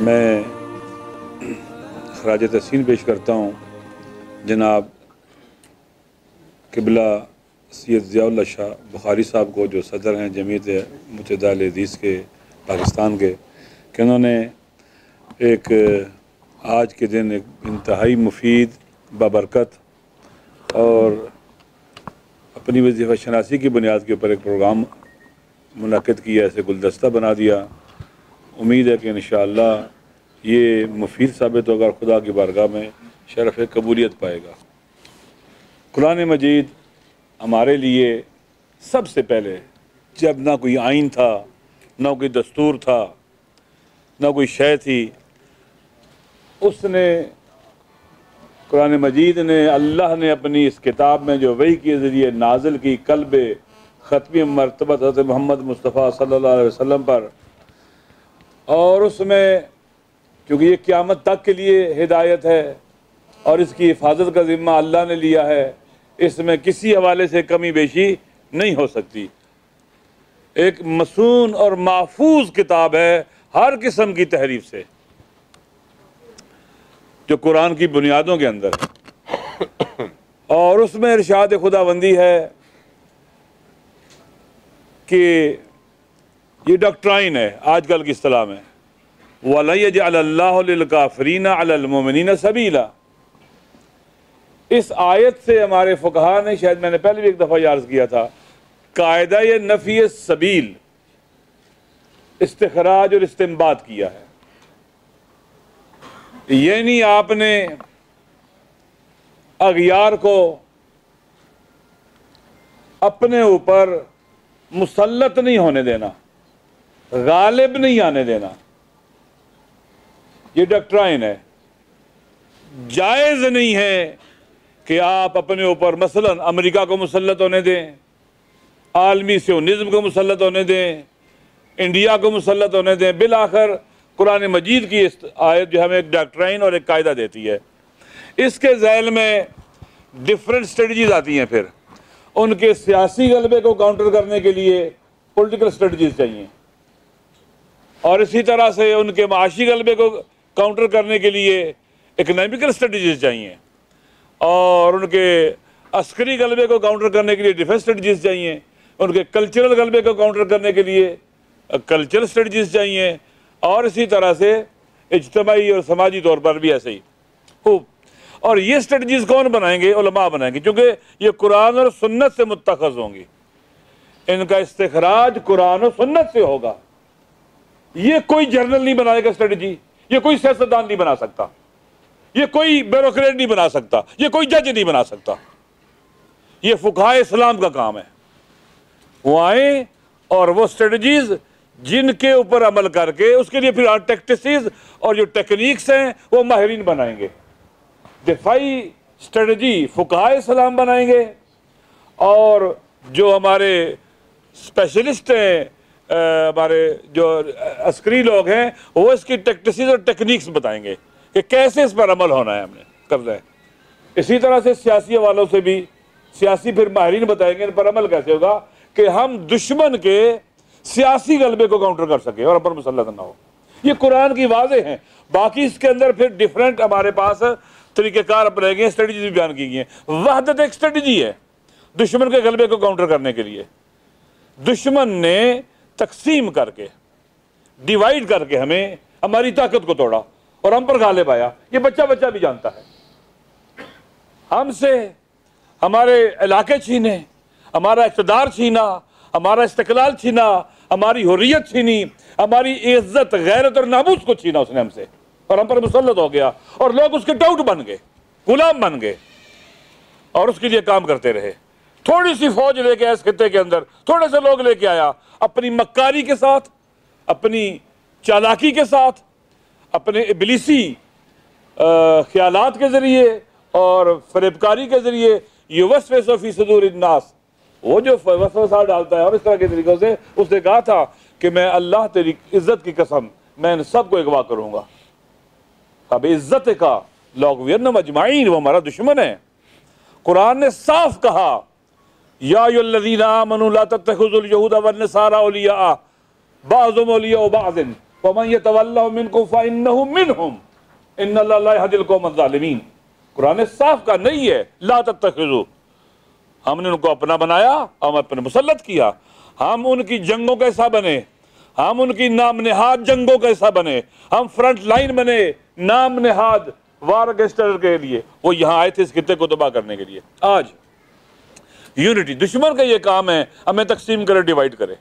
میں خراج تحسین پیش کرتا ہوں جناب قبلہ سید ضیاء اللہ شاہ بخاری صاحب کو، جو صدر ہیں جمعیت متحدہ اہل حدیث کے پاکستان کے، کہ انہوں نے ایک آج کے دن ایک انتہائی مفید بابرکت اور اپنی وظیفہ شناسی کی بنیاد کے اوپر ایک پروگرام منعقد کیا، اسے گلدستہ بنا دیا۔ امید ہے کہ انشاءاللہ یہ مفید ثابت ہوگا اور خدا کی بارگاہ میں شرف قبولیت پائے گا۔ قرآن مجید ہمارے لیے سب سے پہلے، جب نہ کوئی آئین تھا، نہ کوئی دستور تھا، نہ کوئی شے تھی، اس نے قرآن مجید نے، اللہ نے اپنی اس کتاب میں جو وحی کے ذریعے نازل کی قلب ختمی مرتبہ حضرت محمد مصطفیٰ صلی اللہ علیہ وسلم پر، اور اس میں کیونکہ یہ قیامت تک کے لیے ہدایت ہے اور اس کی حفاظت کا ذمہ اللہ نے لیا ہے، اس میں کسی حوالے سے کمی بیشی نہیں ہو سکتی۔ ایک مصون اور محفوظ کتاب ہے ہر قسم کی تحریف سے، جو قرآن کی بنیادوں کے اندر، اور اس میں ارشاد خداوندی ہے کہ یہ ڈاکٹرائن ہے آج کل کی اصطلاح میں، وَلَن يَجْعَلَ اللَّهُ لِلْكَافِرِينَ عَلَى الْمُؤْمِنِينَ سَبِيلًا۔ اس آیت سے ہمارے فقہا نے، شاید میں نے پہلے بھی ایک دفعہ یہ عرض کیا تھا، قاعدہ یہ نفی سبیل استخراج اور استنباط کیا ہے، یعنی آپ نے اغیار کو اپنے اوپر مسلط نہیں ہونے دینا، غالب نہیں آنے دینا۔ یہ ڈاکٹرائن ہے، جائز نہیں ہے کہ آپ اپنے اوپر مثلا امریکہ کو مسلط ہونے دیں، عالمی سیونزم کو مسلط ہونے دیں، انڈیا کو مسلط ہونے دیں۔ بالآخر قرآن مجید کی اس آیت جو ہمیں ایک ڈاکٹرائن اور ایک قاعدہ دیتی ہے، اس کے ذیل میں ڈیفرنٹ اسٹریٹجیز آتی ہیں۔ پھر ان کے سیاسی غلبے کو کاؤنٹر کرنے کے لیے پولیٹیکل اسٹریٹجیز چاہیے، اور اسی طرح سے ان کے معاشی غلبے کو کاؤنٹر کرنے کے لیے اکنامکل اسٹریٹجیز چاہیے، اور ان کے عسکری غلبے کو کاؤنٹر کرنے کے لیے ڈیفنس اسٹریٹجیز چاہیے، ان کے کلچرل غلبے کو کاؤنٹر کرنے کے لیے کلچرل اسٹریٹجیز چاہیے، اور اسی طرح سے اجتماعی اور سماجی طور پر بھی ایسے ہی خوب۔ اور یہ اسٹریٹجیز کون بنائیں گے؟ علماء بنائیں گے، کیونکہ یہ قرآن اور سنت سے متخذ ہوں گی، ان کا استخراج قرآن و سنت سے ہوگا۔ یہ کوئی جرنل نہیں بنائے گا اسٹریٹجی، یہ کوئی سیاستدان نہیں بنا سکتا، یہ کوئی بیوروکریٹ نہیں بنا سکتا، یہ کوئی جج نہیں بنا سکتا۔ یہ فقہائے اسلام کا کام ہے، وہ آئیں اور وہ اسٹریٹجیز جن کے اوپر عمل کر کے اس کے لیے پھر ٹیکٹسز اور جو ٹیکنیکس ہیں وہ ماہرین بنائیں گے۔ دفاعی اسٹریٹجی فقہائے اسلام بنائیں گے، اور جو ہمارے اسپیشلسٹ ہیں، ہمارے جو عسکری لوگ ہیں، وہ اس کی ٹیکٹسز اور ٹیکنیکس بتائیں گے کہ کیسے اس پر عمل ہونا ہے، ہم نے کرنا ہے۔ اسی طرح سے سیاسی حوالوں سے بھی سیاسی پھر ماہرین بتائیں گے ان پر عمل کیسے ہوگا کہ ہم دشمن کے سیاسی غلبے کو کاؤنٹر کر سکیں اور ہم پر مسلط نہ ہو۔ یہ قرآن کی واضح ہیں، باقی اس کے اندر پھر ڈیفرنٹ ہمارے پاس طریقہ کار اپنائے گئے، اسٹریٹجیز بھی بیان کی گئی ہیں۔ وحدت ایک اسٹریٹجی ہے دشمن کے غلبے کو کاؤنٹر کرنے کے لیے۔ دشمن نے تقسیم کر کے، ڈیوائیڈ کر کے ہماری طاقت کو توڑا اور ہم پر غالب آیا۔ یہ بچہ بچہ بھی جانتا ہے، ہم سے ہمارے علاقے چھینے، ہمارا اقتدار چھینا، ہمارا استقلال چھینا، ہماری حریت چھینی، ہماری عزت، غیرت اور ناموس کو چھینا اس نے ہم سے، اور ہم پر مسلط ہو گیا، اور لوگ اس کے ٹاؤٹ بن گئے، غلام بن گئے، اور اس کے لیے کام کرتے رہے۔ تھوڑی سی فوج لے کے اس خطے کے اندر تھوڑے سے لوگ لے کے آیا، اپنی مکاری کے ساتھ، اپنی چالاکی کے ساتھ، اپنے ابلیسی خیالات کے ذریعے اور فریبکاری کے ذریعے، یوسوس فی صدور الناس، وہ جو وسوسہ ڈالتا ہے، اور اس طرح کے طریقوں سے اس نے کہا تھا کہ میں اللہ تیری عزت کی قسم میں ان سب کو اغوا کروں گا۔ اب عزت کا لوگ اجمعین، وہ ہمارا دشمن ہے۔ قرآن نے صاف کہا، یا ایھا الذین آمنوا لا تتخذوا اليہود والنصارى اولیاء بعضهم اولیاء بعض، वमन यतवल्लहु मिनकुम फइन्नहु मिनहुम इन्नल्लाह ला यहदिल कौमज़ ज़ालिमीन। कुरान ने साफ कहा नहीं है ला तत्तखिज़ू, हमने उनको अपना बनाया, हम अपने मुसल्लत किया, हम उनकी जंगों का हिस्सा बने, हम उनकी नाम नेहाद जंगों का हिस्सा बने, हम फ्रंट लाइन बने नाम नेहाद वार अगेंस्ट टेरर के लिए। वो यहाँ आए थे इस खित्ते को तबाह करने के लिए। आज यूनिटी, दुश्मन का ये काम है हमें तकसीम करे, डिवाइड करे,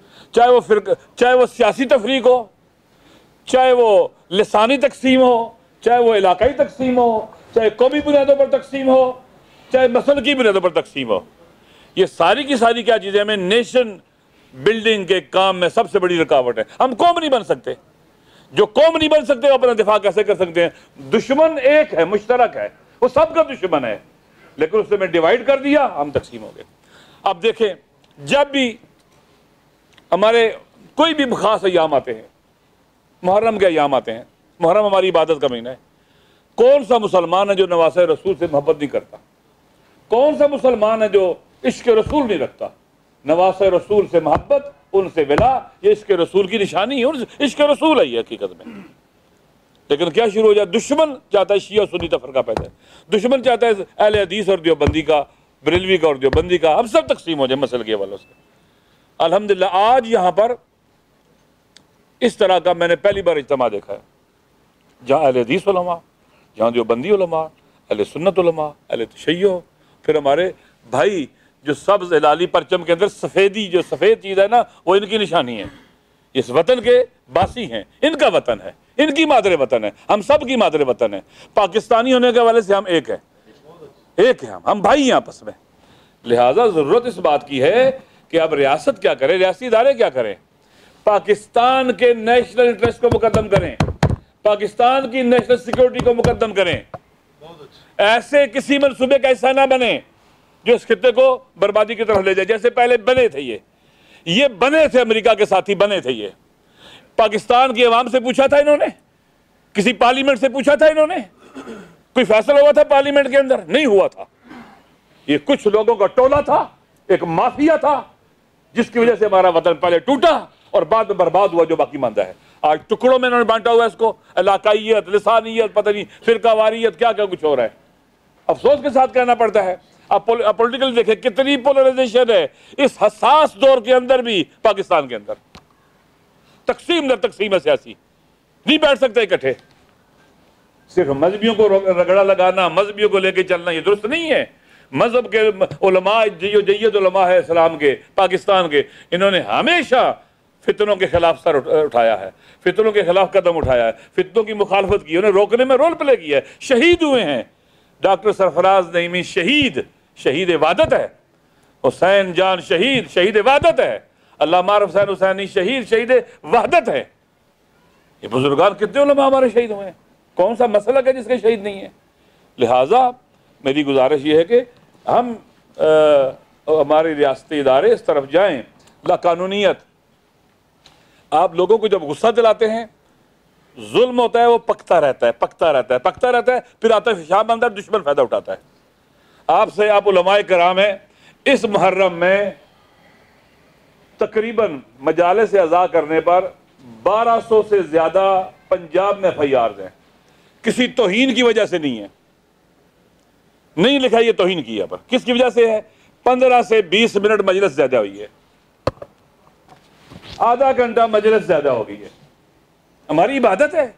चाहे वो सियासी तफरीक हो, चाहे वो लिसानी तकसीम हो, चाहे वो इलाकाई तकसीम हो, चाहे कौमी बुनियादों पर तकसीम हो, चाहे मसल की बुनियादों पर तकसीम हो। ये सारी की सारी क्या चीज़ें हमें नेशन बिल्डिंग के काम में सबसे बड़ी रुकावट है। हम कौम नहीं बन सकते, जो कौम नहीं बन सकते वो अपना दिफा कैसे कर सकते हैं? दुश्मन एक है, मुश्तरक है, वो सबका दुश्मन है, लेकिन उससे मैं डिवाइड कर दिया, हम तकसीम हो गए। अब देखें, जब भी हमारे कोई भी खास अय्याम आते हैं, मुहर्रम के अय्याम आते हैं, मुहर्रम हमारी इबादत का महीना है, कौन सा मुसलमान है जो नवासे रसूल से मोहब्बत नहीं करता? कौन सा मुसलमान है जो इश्क रसूल नहीं रखता? नवासे रसूल से मोहब्बत, उनसे विला, ये इश्क रसूल की निशानी है, इश्क रसूल है ये हकीकत में। लेकिन क्या शुरू हो जाए? दुश्मन चाहता है शिया सुन्नी तफरका पैदा है, दुश्मन चाहता है अहले हदीस और देवबंदी का, बरेलवी का और देवबंदी का, हम सब तकसीम हो जाए मसल के हवालों से। अल्हम्दुलिल्लाह आज यहाँ पर इस तरह का मैंने पहली बार इज्तिमा देखा है, जहाँ अहले हदीस उलमा, जहाँ देवबंदी उलमा, अहले सुन्नत उलमा, अहले तशय्यो, फिर हमारे भाई जो सब्ज़ हिलाली परचम के अंदर सफ़ेदी, जो सफ़ेद चीज़ है ना, वो इनकी निशानी है, इस वतन के बासी हैं, इनका वतन है, इनकी मादरे वतन है, हम सब की मादरे वतन है। पाकिस्तानी होने के हवाले से हम एक है, एक है, हम भाई हैं आपस में। लिहाजा ज़रूरत इस बात की है कि अब रियासत क्या करे, रियासी इदारे क्या करें, पाकिस्तान के नेशनल इंटरेस्ट को मुकद्दम करें, पाकिस्तान की नेशनल सिक्योरिटी को मुकद्दम करें। ऐसे किसी मनसूबे का हिस्सा ना बने जो इस खित्ते को बर्बादी की तरफ ले जाए, जैसे पहले बने थे ये बने थे, अमेरिका के साथी बने थे। ये पाकिस्तान की अवाम से पूछा था इन्होंने, किसी पार्लियामेंट से पूछा था इन्होंने, कोई फैसला हुआ था पार्लियामेंट के अंदर? नहीं हुआ था। ये कुछ लोगों का टोला था, एक माफिया था, जिसकी वजह से हमारा वतन पहले टूटा और बाद में बर्बाद हुआ जो बाकी मानता है। आज टुकड़ों में इन्होंने बांटा हुआ है इसको, इलाकाइयत, लिसानियत, पता नहीं फिरकावारियत, क्या क्या कुछ हो रहा है। अफसोस के साथ कहना पड़ता है, अब पॉलिटिकल देखें कितनी पोलराइजेशन है इस हसास दौर के अंदर भी। पाकिस्तान के अंदर तकसीम दर तकसीम है सियासी, नहीं बैठ सकते इकट्ठे। सिर्फ मजहबियों को रगड़ा लगाना, मजहबियों को लेके चलना, ये दुरुस्त नहीं है। मजहब के उलमा, जो जय्यद उलमा है इस्लाम के, पाकिस्तान के, इन्होंने हमेशा फितनों के खिलाफ सर उठाया है, फितनों के खिलाफ कदम उठाया है, फितनों की मुखालफत की, उन्हें रोकने में रोल प्ले किया है, शहीद हुए हैं। डॉक्टर सरफराज नईमी शहीद, शहीद इबादत है। हुसैन जान शहीद, शहीद इबादत है। अल्लामा हुसैन हुसैनी शहीद, शहीद वहदत है। ये बुजुर्गान कितने उलमा हमारे शहीद हुए हैं, कौन सा मसलक है जिसके शहीद नहीं है? लिहाजा मेरी गुजारिश ये है कि हम हमारे रियासती इदारे इस तरफ जाएं। लाकानूनियत, आप लोगों को जब गुस्सा दिलाते हैं, जुल्म होता है, वो पकता रहता है, पकता रहता है, पकता रहता है, फिर आता है शाम अंदर दुश्मन फायदा उठाता है। आपसे आप उलमाए कराम हैं, इस मुहर्रम में तकरीबन मजाले से अज़ा करने पर 1200 से ज़्यादा पंजाब में FIRs हैं। किसी तौहीन की वजह से नहीं है, नहीं लिखा ये तौहीन की है, पर किसकी वजह से है? 15 से 20 मिनट मजलिस ज़्यादा हुई है, आधा घंटा मजलिस ज़्यादा हो गई है। हमारी इबादत है,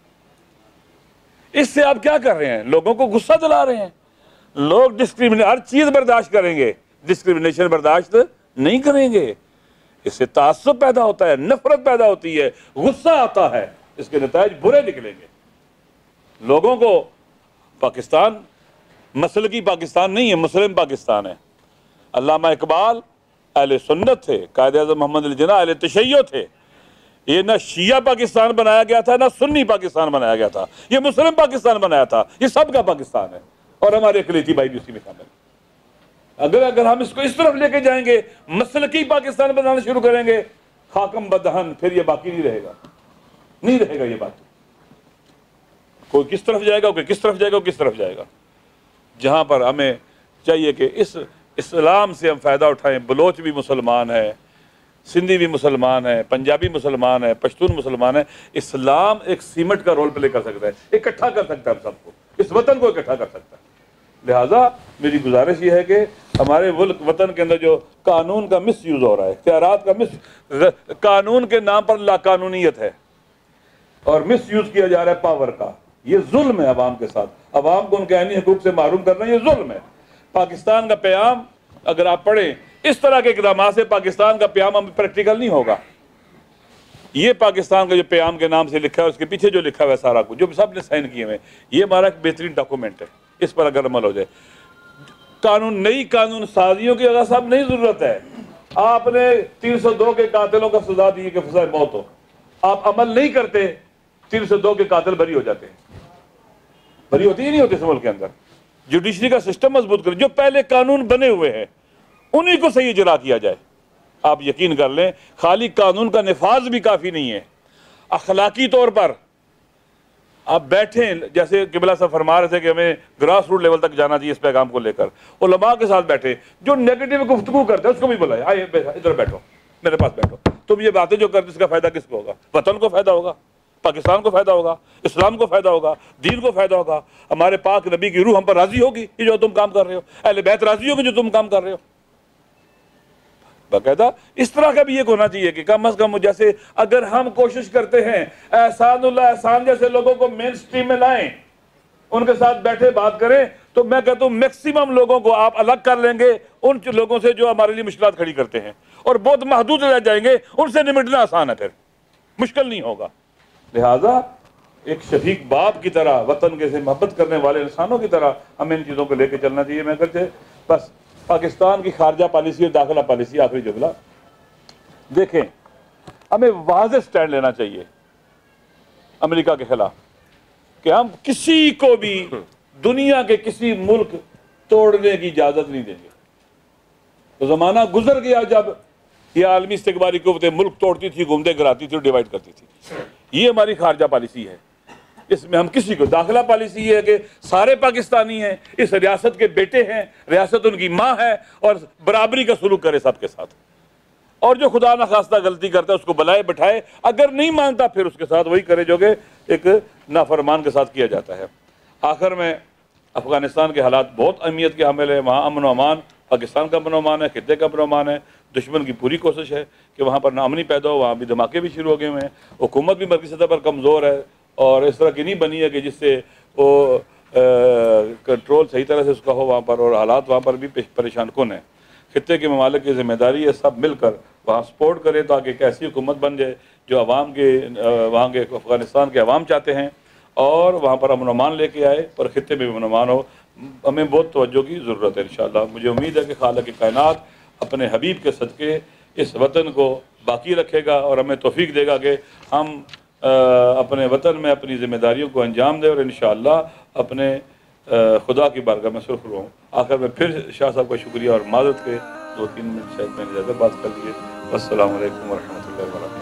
इससे आप क्या कर रहे हैं? लोगों को गुस्सा दिला रहे हैं। लोग डिस्क्रिमिनेशन, हर चीज़ बर्दाश्त करेंगे, डिस्क्रिमिनेशन बर्दाश्त नहीं करेंगे। इससे तासुब पैदा होता है, नफरत पैदा होती है, गुस्सा आता है, इसके नतीजे बुरे निकलेंगे। लोगों को पाकिस्तान मसलकी पाकिस्तान नहीं है, मुस्लिम पाकिस्तान है। अल्लामा इकबाल अहले सुन्नत थे, कायद-ए-आज़म मोहम्मद अली जिन्ना अहले तशय्यो थे। ये ना शिया पाकिस्तान बनाया गया था, ना सुन्नी पाकिस्तान बनाया गया था, ये मुस्लिम पाकिस्तान बनाया था। ये सबका पाकिस्तान है और हमारे अक़लीती भाई भी उसी में शामिल। अगर हम इसको इस तरफ लेके जाएंगे, मसलकी पाकिस्तान बनाना शुरू करेंगे, खाकम बदहन, फिर ये बाकी नहीं रहेगा, नहीं रहेगा ये बात। कोई किस तरफ जाएगा, कोई किस तरफ जाएगा, किस तरफ जाएगा। जहाँ पर हमें चाहिए कि इस इस्लाम से हम फ़ायदा उठाएं। बलोच भी मुसलमान है, سندھی بھی مسلمان ہے، پنجابی مسلمان ہے، پشتون مسلمان ہے. اسلام ایک سیمٹ کا رول پلے کر سکتا ہے، اکٹھا کر سکتا ہے ہم سب کو، اس وطن کو اکٹھا کر سکتا ہے. لہٰذا میری گزارش یہ ہے کہ ہمارے ملک وطن کے اندر جو قانون کا مس یوز ہو رہا ہے، اختیارات کا قانون کے نام پر لا قانونیت ہے اور مس یوز کیا جا رہا ہے پاور کا، یہ ظلم ہے عوام کے ساتھ. عوام کو ان کے آئینی حقوق سے محروم کرنا یہ ظلم ہے. پاکستان کا پیام اگر آپ پڑھیں، اس طرح کے اقدامات سے پاکستان کا پیام ہم پریکٹیکل نہیں ہوگا. یہ پاکستان کا جو پیام کے نام سے لکھا ہے، اس کے پیچھے جو لکھا ہوا ہے سارا کچھ جو سب نے سائن کیے ہوئے، یہ ہمارا ایک بہترین ڈاکومنٹ ہے. اس پر اگر عمل ہو جائے، نئی قانون سازیوں کی اگر صاحب نہیں ضرورت ہے. آپ نے 302 کے قاتلوں کا سزا دی کہ سزائے موت ہو، آپ عمل نہیں کرتے، 302 کے قاتل بری ہو جاتے ہیں. بری ہوتی ہی نہیں ہوتی اس ملک کے اندر. جوڈیشری کا سسٹم مضبوط کریں، جو پہلے قانون بنے ہوئے ہیں انہی کو صحیح اجرا کیا جائے. آپ یقین کر لیں خالی قانون کا نفاذ بھی کافی نہیں ہے. اخلاقی طور پر آپ بیٹھیں، جیسے قبلہ صاحب فرما رہے تھے کہ ہمیں گراس روٹ لیول تک جانا چاہیے اس پیغام کو لے کر. علماء کے ساتھ بیٹھے، جو نیگیٹو گفتگو کرتے ہیں اس کو بھی بلائے، آئے ادھر بیٹھو، میرے پاس بیٹھو. تم یہ باتیں جو کرتے اس کا فائدہ کس کو ہوگا؟ وطن کو فائدہ ہوگا، پاکستان کو فائدہ ہوگا، اسلام کو فائدہ ہوگا، دین کو فائدہ ہوگا. ہمارے پاک نبی کی روح ہم پر راضی ہوگی یہ جو تم کام کر رہے ہو، اہل بیت راضی ہوگی جو تم کام کر رہے ہو. باقاعدہ اس طرح کا بھی ایک ہونا چاہیے کہ کم از کم جیسے اگر ہم کوشش کرتے ہیں احسان اللہ احسان جیسے لوگوں کو مین سٹریم میں لائیں، ان کے ساتھ بیٹھے بات کریں، تو میں کہتا ہوں میکسیمم لوگوں کو آپ الگ کر لیں گے ان لوگوں سے جو ہمارے لیے مشکلات کھڑی کرتے ہیں، اور بہت محدود رہ جائیں گے. ان سے نمٹنا آسان ہے، پھر مشکل نہیں ہوگا. لہٰذا ایک شفیق باپ کی طرح، وطن کے سے محبت کرنے والے انسانوں کی طرح ہمیں ان چیزوں کو لے کے چلنا چاہیے. میں کہتے بس پاکستان کی خارجہ پالیسی اور داخلہ پالیسی، آخری جملہ دیکھیں، ہمیں واضح سٹینڈ لینا چاہیے امریکہ کے خلاف کہ ہم کسی کو بھی دنیا کے کسی ملک توڑنے کی اجازت نہیں دیں گے. تو زمانہ گزر گیا جب یہ عالمی استقبالی قوتیں ملک توڑتی تھی، گھومتے گراتی تھی اور ڈیوائڈ کرتی تھی. یہ ہماری خارجہ پالیسی ہے. اس میں ہم کسی کو، داخلہ پالیسی یہ ہے کہ سارے پاکستانی ہیں، اس ریاست کے بیٹے ہیں، ریاست ان کی ماں ہے، اور برابری کا سلوک کرے سب کے ساتھ. اور جو خدا نخواستہ غلطی کرتا ہے اس کو بلائے بٹھائے، اگر نہیں مانتا پھر اس کے ساتھ وہی کرے جو کہ ایک نافرمان کے ساتھ کیا جاتا ہے. آخر میں افغانستان کے حالات بہت اہمیت کے حامل ہیں. وہاں امن و امان، پاکستان کا امن و امان ہے، خطے کا امن و امان ہے. دشمن کی پوری کوشش ہے کہ وہاں پر ناامنی پیدا ہو. وہاں بھی دھماکے بھی شروع ہو گئے ہوئے ہیں. حکومت بھی مرکزی سطح پر کمزور ہے اور اس طرح کی نہیں بنی ہے کہ جس سے وہ کنٹرول صحیح طرح سے اس کا ہو وہاں پر، اور حالات وہاں پر بھی پریشان کن ہیں. خطے کے ممالک کی ذمہ داری ہے سب مل کر وہاں سپورٹ کریں تاکہ ایک ایسی حکومت بن جائے جو عوام کے، وہاں کے افغانستان کے عوام چاہتے ہیں، اور وہاں پر امن و امان لے کے آئے اور خطے میں بھی امن و امان ہو. ہمیں بہت توجہ کی ضرورت ہے انشاءاللہ. مجھے امید ہے کہ خالق کائنات اپنے حبیب کے صدقے اس وطن کو باقی رکھے گا اور ہمیں توفیق دے گا کہ ہم اپنے وطن میں اپنی ذمہ داریوں کو انجام دیں اور انشاءاللہ اپنے خدا کی بارگاہ میں سرخرو ہوں. آخر میں پھر شاہ صاحب کا شکریہ اور معذرت کے 2-3 منٹ شاید میں نے زیادہ بات کر لیے. السلام علیکم ورحمۃ اللہ وبرکاتہ.